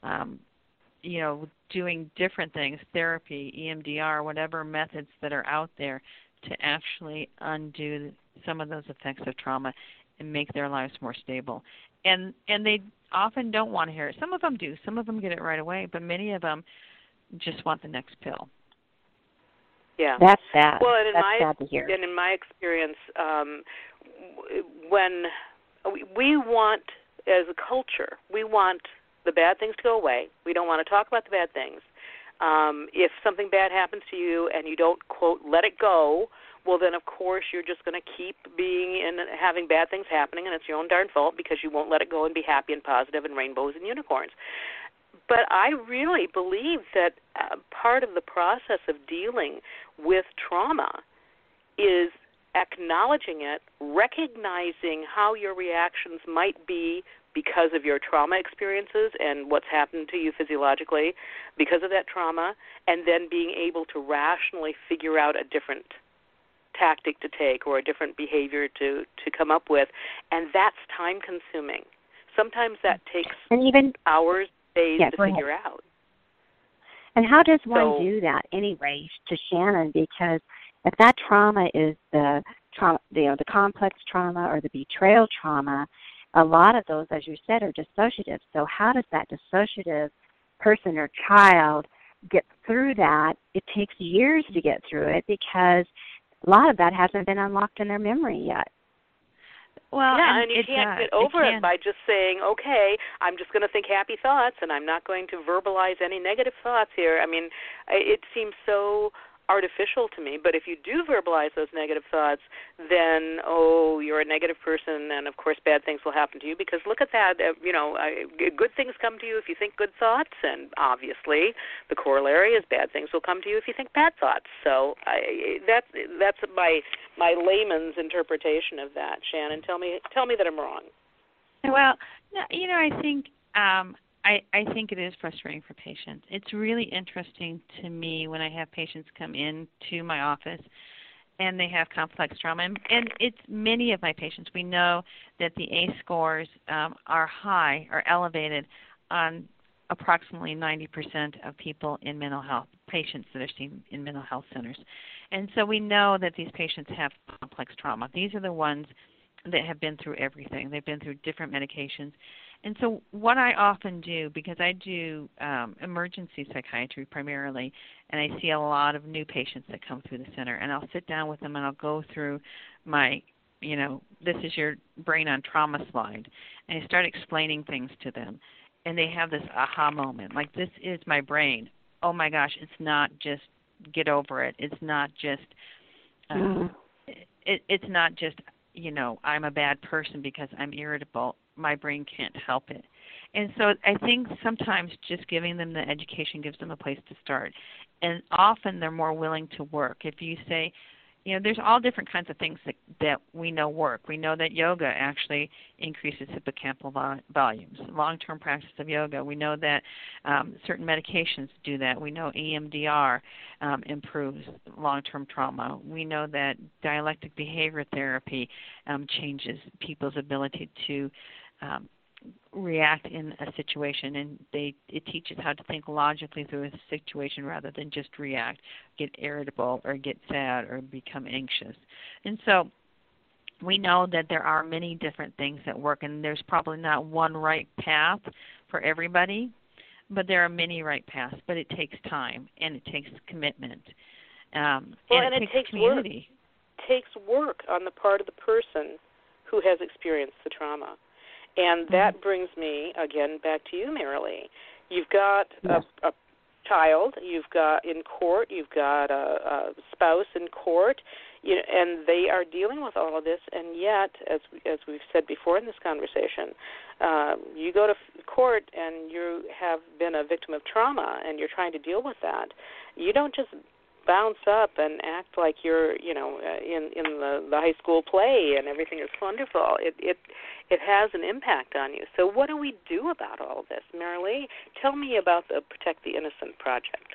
doing different things, therapy, EMDR, whatever methods that are out there to actually undo some of those effects of trauma and make their lives more stable. And they often don't want to hear it. Some of them do. Some of them get it right away, but many of them just want the next pill. Yeah. That's sad. Well, and sad to hear. And in my experience, when we want, as a culture, we want the bad things to go away. We don't want to talk about the bad things. If something bad happens to you and you don't, quote, let it go, well, then, of course, you're just going to keep being and having bad things happening, and it's your own darn fault because you won't let it go and be happy and positive and rainbows and unicorns. But I really believe that part of the process of dealing with trauma is acknowledging it, recognizing how your reactions might be because of your trauma experiences and what's happened to you physiologically because of that trauma, and then being able to rationally figure out a different tactic to take or a different behavior to come up with. And that's time-consuming. Sometimes that takes hours, days to figure out. And how does one do that anyway, to Shannon? Because if that trauma is the trauma, the complex trauma or the betrayal trauma, a lot of those, as you said, are dissociative. So how does that dissociative person or child get through that? It takes years to get through it because a lot of that hasn't been unlocked in their memory yet. Well, and you can't get over it by just saying, okay, I'm just going to think happy thoughts and I'm not going to verbalize any negative thoughts here. I mean, it seems so artificial to me, but if you do verbalize those negative thoughts, then, you're a negative person, and of course bad things will happen to you, because look at that, good things come to you if you think good thoughts, and obviously the corollary is bad things will come to you if you think bad thoughts. So that's my layman's interpretation of that. Shannon, tell me that I'm wrong. Well, I think I think it is frustrating for patients. It's really interesting to me when I have patients come into my office and they have complex trauma. And it's many of my patients. We know that the ACE scores are high or elevated on approximately 90% of people in mental health, patients that are seen in mental health centers. And so we know that these patients have complex trauma. These are the ones that have been through everything. They've been through different medications. And so what I often do, because I do emergency psychiatry primarily, and I see a lot of new patients that come through the center, and I'll sit down with them and I'll go through my, this is your brain on trauma slide, and I start explaining things to them. And they have this aha moment, like, this is my brain. Oh my gosh, it's not just get over it. It's not just, it's not just, I'm a bad person because I'm irritable. My brain can't help it. And so I think sometimes just giving them the education gives them a place to start. And often they're more willing to work. If you say, there's all different kinds of things that we know work. We know that yoga actually increases hippocampal volumes. Long-term practice of yoga, we know that certain medications do that. We know EMDR improves long-term trauma. We know that dialectic behavior therapy changes people's ability to react in a situation, and it teaches how to think logically through a situation rather than just react, get irritable or get sad or become anxious. And so we know that there are many different things that work, and there's probably not one right path for everybody, but there are many right paths. But it takes time, and it takes commitment, and it takes community. It takes work on the part of the person who has experienced the trauma. And that brings me, again, back to you, Marilee. You've got a child, you've got in court, you've got a spouse in court, and they are dealing with all of this, and yet, as we've said before in this conversation, you go to court and you have been a victim of trauma and you're trying to deal with that. You don't just bounce up and act like you're, in the high school play and everything is wonderful. It has an impact on you. So what do we do about all of this? Marilee, tell me about the Protect the Innocent project.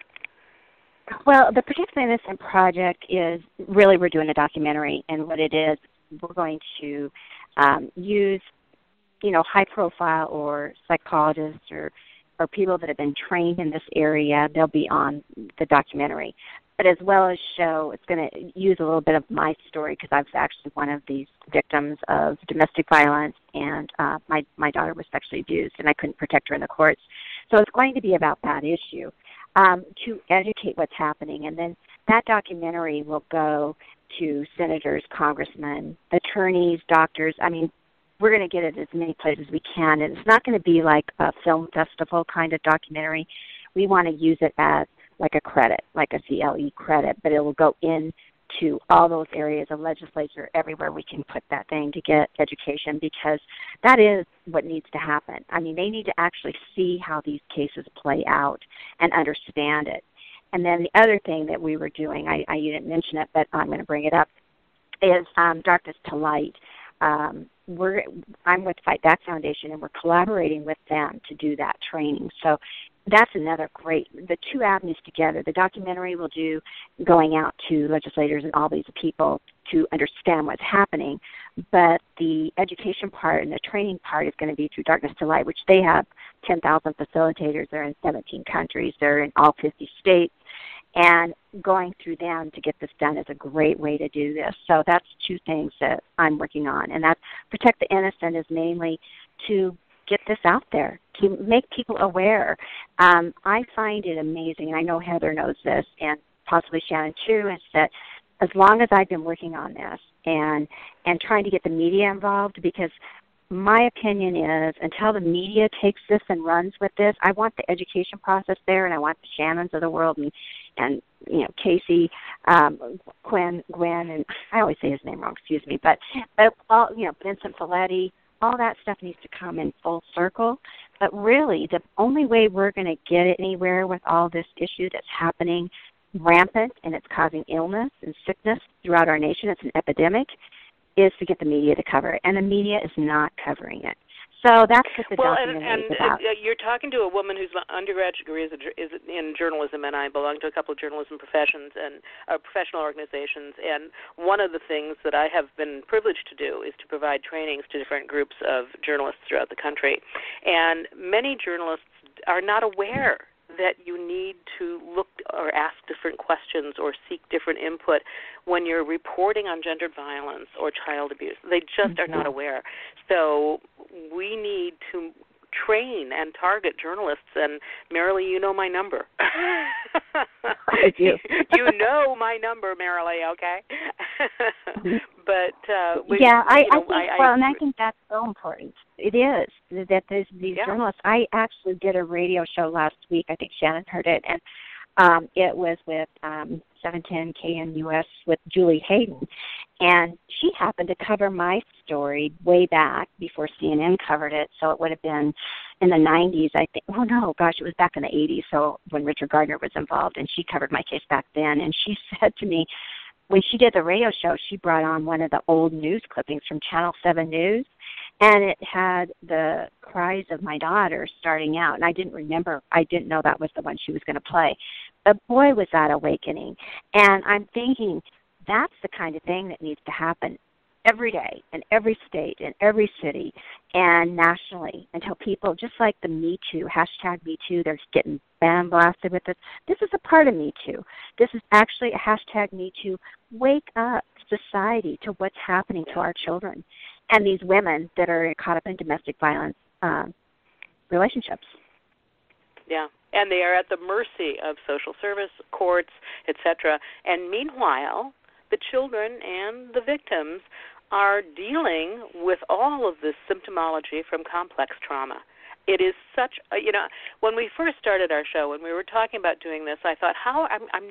Well, the Protect the Innocent project is really, we're doing a documentary, and what it is, we're going to use, high-profile or psychologists or people that have been trained in this area. They'll be on the documentary. But as well as show, it's going to use a little bit of my story, because I was actually one of these victims of domestic violence, and my daughter was sexually abused, and I couldn't protect her in the courts. So it's going to be about that issue, to educate what's happening. And then that documentary will go to senators, congressmen, attorneys, doctors. I mean, we're going to get it as many places as we can, and it's not going to be like a film festival kind of documentary. We want to use it as like a credit, like a CLE credit, but it will go into all those areas of legislature, everywhere we can put that thing to get education, because that is what needs to happen. I mean, they need to actually see how these cases play out and understand it. And then the other thing that we were doing, you didn't mention it, but I'm going to bring it up. is Darkness to Light. I'm with Fight Back Foundation, and we're collaborating with them to do that training. So that's another great, the two avenues together. The documentary will do going out to legislators and all these people to understand what's happening, but the education part and the training part is going to be through Darkness to Light, which they have 10,000 facilitators. They're in 17 countries. They're in all 50 states. And going through them to get this done is a great way to do this. So that's two things that I'm working on. And that's Protect the Innocent is mainly to get this out there, to make people aware. I find it amazing, and I know Heather knows this, and possibly Shannon too, is that as long as I've been working on this and trying to get the media involved, because my opinion is until the media takes this and runs with this, I want the education process there, and I want the Shannons of the world and you know, Casey, Gwen, and I always say his name wrong, excuse me, but all, you know, Vincent Folletti, all that stuff needs to come in full circle. But really, the only way we're going to get anywhere with all this issue that's happening rampant and it's causing illness and sickness throughout our nation, it's an epidemic, is to get the media to cover it. And the media is not covering it. So that's what the documentary is about. You're talking to a woman whose undergraduate degree is in journalism, and I belong to a couple of journalism professions and professional organizations. And one of the things that I have been privileged to do is to provide trainings to different groups of journalists throughout the country. And many journalists are not aware that you need to look or ask different questions or seek different input when you're reporting on gendered violence or child abuse. They just are not aware. So we need to train and target journalists. And Marilee, you know my number. I do. You know my number, Marilee, okay? But I think that's so important. It is that there's these journalists. I actually did a radio show last week. I think Shannon heard it, and it was with 710 KNUS with Julie Hayden, and she happened to cover my story way back before CNN covered it. So it would have been in the 90s, I think. Oh no, gosh, it was back in the 80s. So when Richard Gardner was involved, and she covered my case back then, and she said to me, when she did the radio show, she brought on one of the old news clippings from Channel 7 News, and it had the cries of my daughter starting out. And I didn't know that was the one she was going to play. But boy, was that awakening. And I'm thinking that's the kind of thing that needs to happen every day in every state, in every city, and nationally until people, just like the Me Too, hashtag Me Too, they're getting blasted with this. This is a part of Me Too. This is actually a hashtag Me Too. Wake up society to what's happening to our children and these women that are caught up in domestic violence relationships. Yeah, and they are at the mercy of social service, courts, etc. And meanwhile, the children and the victims are dealing with all of this symptomology from complex trauma. It is such a, when we first started our show, when we were talking about doing this, I thought, I'm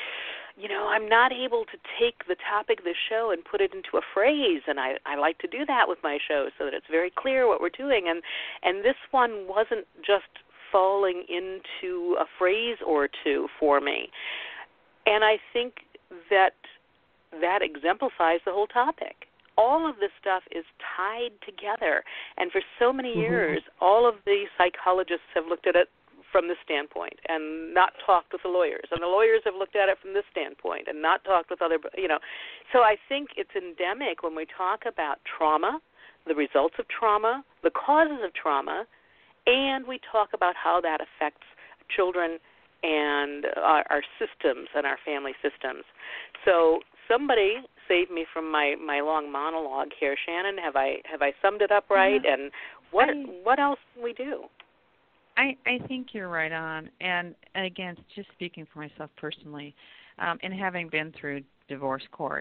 not able to take the topic of the show and put it into a phrase, and I like to do that with my show so that it's very clear what we're doing. And this one wasn't just falling into a phrase or two for me. And I think that exemplifies the whole topic. All of this stuff is tied together. And for so many years, all of the psychologists have looked at it from this standpoint and not talked with the lawyers. And the lawyers have looked at it from this standpoint and not talked with other, So I think it's endemic when we talk about trauma, the results of trauma, the causes of trauma, and we talk about how that affects children and our systems and our family systems. So somebody save me from my long monologue here, Shannon. Have I summed it up right? Yeah. And what else can we do? I think you're right on. And again, just speaking for myself personally, and having been through divorce court,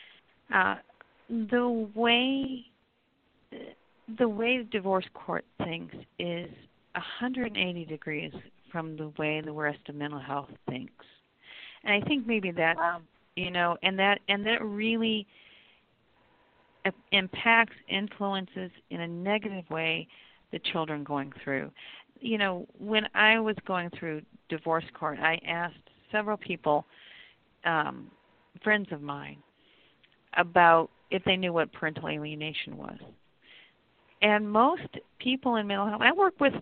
the way the divorce court thinks is 180 degrees from the way the rest of mental health thinks. And I think maybe that's and that really impacts, influences in a negative way the children going through. When I was going through divorce court, I asked several people, friends of mine, about if they knew what parental alienation was. And most people in mental health, I work with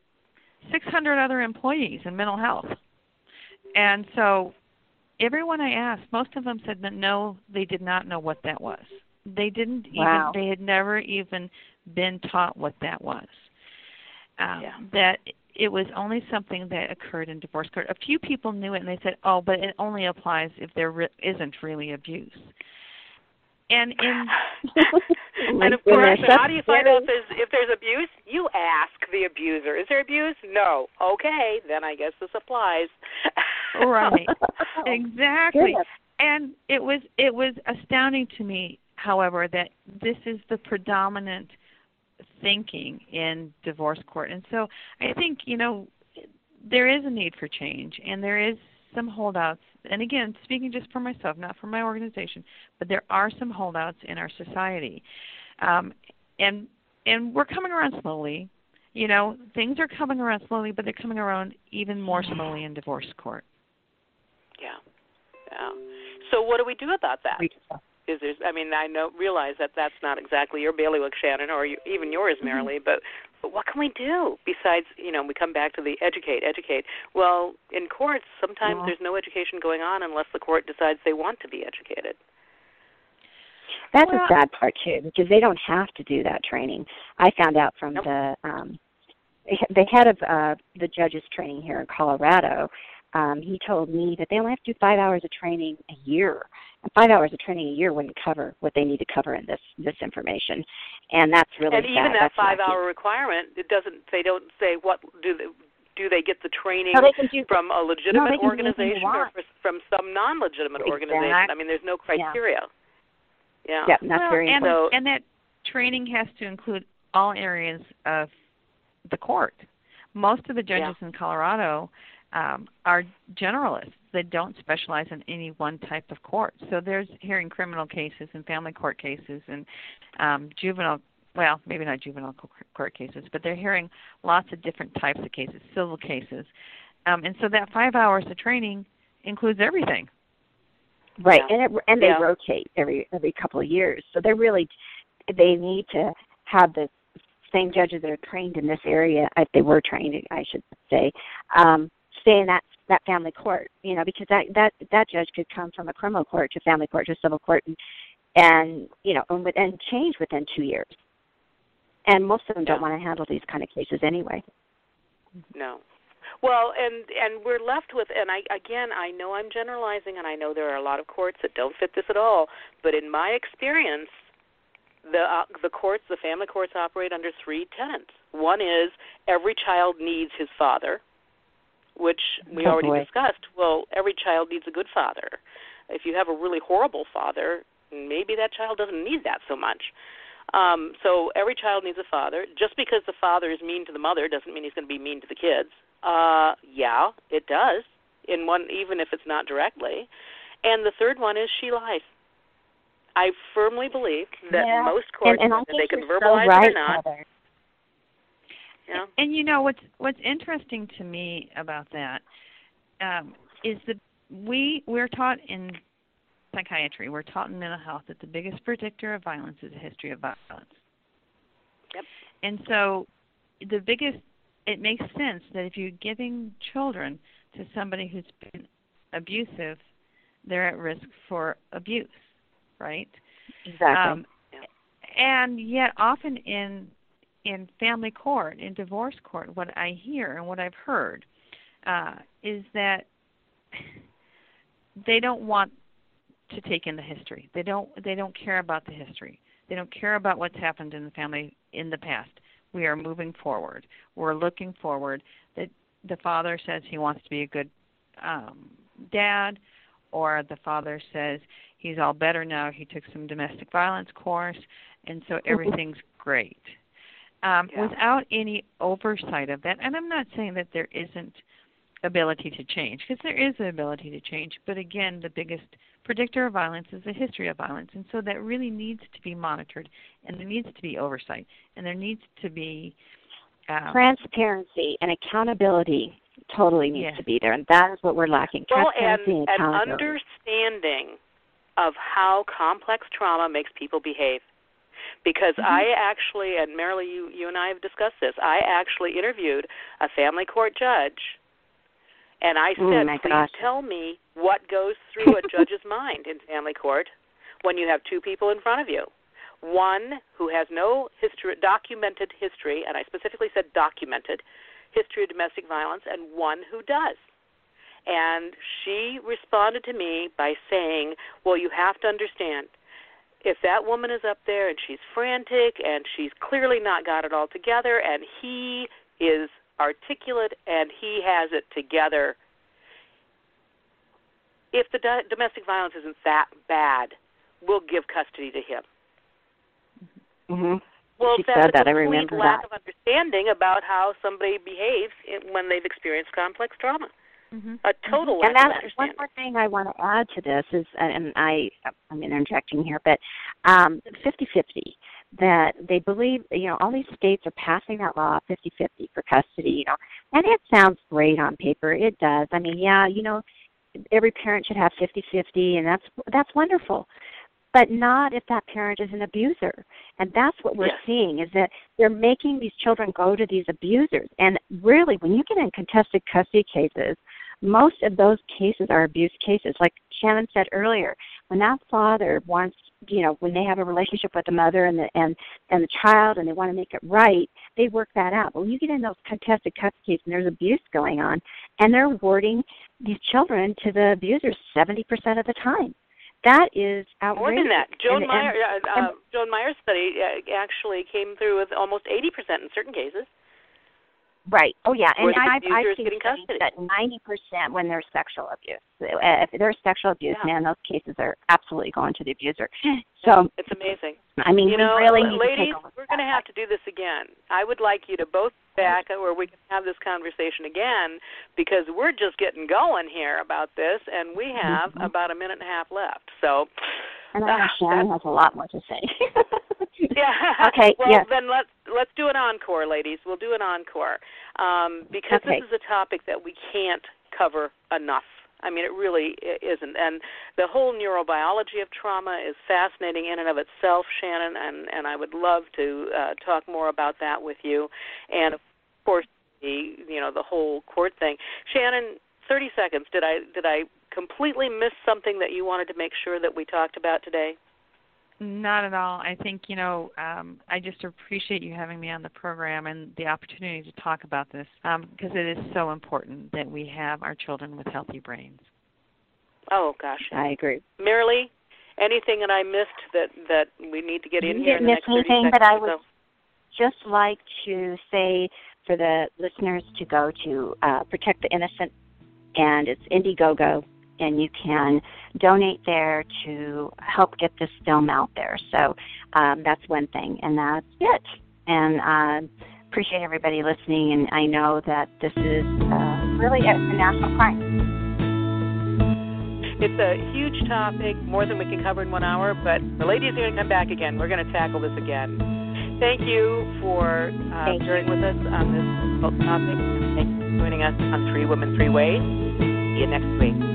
600 other employees in mental health. And so everyone I asked, most of them said that no, they did not know what that was. They didn't even, they had never even been taught what that was. That it was only something that occurred in divorce court. A few people knew it, and they said, oh, but it only applies if there isn't really abuse. And and of course, how do you find out if there's abuse? You ask the abuser. Is there abuse? No. Okay, then I guess this applies. Right. Exactly. Goodness. And it was astounding to me, however, that this is the predominant thinking in divorce court. And so I think, there is a need for change, and there is some holdouts. And again, speaking just for myself, not for my organization, but there are some holdouts in our society. And we're coming around slowly. Things are coming around slowly, but they're coming around even more slowly in divorce court. Yeah. So what do we do about that? I realize that that's not exactly your bailiwick, Shannon, or even yours, Marilee, but what can we do besides, we come back to the educate. Well, in courts, sometimes there's no education going on unless the court decides they want to be educated. That's a sad part, too, because they don't have to do that training. I found out from the head of the judges training here in Colorado. He told me that they only have to do 5 hours of training a year. And 5 hours of training a year wouldn't cover what they need to cover in this information, and that's really sad. And even that 5-hour requirement, they don't say what do they get the training from a legitimate organization or from some non-legitimate organization? I mean, there's no criteria. Yeah, that's very important. And that training has to include all areas of the court. Most of the judges in Colorado are generalists. They don't specialize in any one type of court. So there's hearing criminal cases and family court cases and maybe not juvenile court cases, but they're hearing lots of different types of cases, civil cases. And so that 5 hours of training includes everything. Right, and they rotate every couple of years. So they need to have the same judges that are trained in this area, if they were trained, I should say, stay in that family court, because that judge could come from a criminal court to family court to civil court and change within 2 years. And most of them don't want to handle these kind of cases anyway. No. Well, and we're left with, and I know I'm generalizing, and I know there are a lot of courts that don't fit this at all, but in my experience, the family courts operate under 3 tenets. One is every child needs his father, which we already discussed. Well, every child needs a good father. If you have a really horrible father, maybe that child doesn't need that so much. So every child needs a father. Just because the father is mean to the mother doesn't mean he's going to be mean to the kids. Yeah, it does, even if it's not directly. And the third one is she lies. I firmly believe that most courts, they can verbalize it or not. Mother. Yeah. And what's interesting to me about that is that we're taught in psychiatry, we're taught in mental health that the biggest predictor of violence is a history of violence. Yep. And so it makes sense that if you're giving children to somebody who's been abusive, they're at risk for abuse, right? Exactly. And yet often in family court, in divorce court, what I hear and what I've heard is that they don't want to take in the history. They don't care about the history. They don't care about what's happened in the family in the past. We are moving forward. We're looking forward. That the father says he wants to be a good dad, or the father says he's all better now. He took some domestic violence course, and so everything's great. Without any oversight of that, and I'm not saying that there isn't ability to change, because there is the ability to change, but again, the biggest predictor of violence is the history of violence, and so that really needs to be monitored, and there needs to be oversight, and there needs to be transparency and accountability totally needs to be there, and that is what we're lacking. Well, transparency and understanding of how complex trauma makes people behave. Because I actually, and Marilee, you and I have discussed this, I actually interviewed a family court judge, and I said, please tell me what goes through a judge's mind in family court when you have two people in front of you. One who has no documented history, and I specifically said documented, history of domestic violence, and one who does. And she responded to me by saying, well, you have to understand, if that woman is up there and she's frantic and she's clearly not got it all together and he is articulate and he has it together, if the domestic violence isn't that bad, we'll give custody to him. Mm-hmm. Well, she that's said that. a I remember complete lack of understanding about how somebody behaves when they've experienced complex trauma. A total lack of understanding. One more thing I want to add to this is, and I'm interjecting here, but 50-50, that they believe, all these states are passing that law 50-50 for custody, and it sounds great on paper. It does. I mean, every parent should have 50-50, and that's wonderful. But not if that parent is an abuser. And that's what we're seeing, is that they're making these children go to these abusers. And really, when you get in contested custody cases, most of those cases are abuse cases. Like Shannon said earlier, when that father wants, when they have a relationship with the mother and the child and they want to make it right, they work that out. But when you get in those contested custody cases and there's abuse going on, and they're awarding these children to the abusers 70% of the time. That is outrageous. More than that. Joan Meyer's study actually came through with almost 80% in certain cases. Right. Oh, yeah. And I've seen custody. That 90% when there's sexual abuse. If there's sexual abuse, man, those cases are absolutely going to the abuser. So it's amazing. I mean, we really need ladies, to take a look we're going to have to do this again. I would like you to both back where we can have this conversation again, because we're just getting going here about this, and we have about a minute and a half left. So. And I know Shannon has a lot more to say. Yeah. Okay. Well, then let's do an encore, ladies. We'll do an encore because this is a topic that we can't cover enough. I mean, it really isn't. And the whole neurobiology of trauma is fascinating in and of itself, Shannon, and I would love to talk more about that with you. And of course, the whole court thing. Shannon, 30 seconds. Did I completely miss something that you wanted to make sure that we talked about today? Not at all. I think, I just appreciate you having me on the program and the opportunity to talk about this because it is so important that we have our children with healthy brains. Oh, gosh. I agree. Marilee, anything that I missed that we need to get in here in the next 30 seconds? You didn't miss anything, but I would just like to say for the listeners to go to Protect the Innocent, and it's Indiegogo, and you can donate there to help get this film out there. So that's one thing, and that's it. And I appreciate everybody listening, and I know that this is really a national crime. It's a huge topic, more than we can cover in 1 hour, but the ladies are going to come back again. We're going to tackle this again. Thank you for sharing with us on this difficult topic. Thank you for joining us on 3 Women, 3 Ways. See you next week.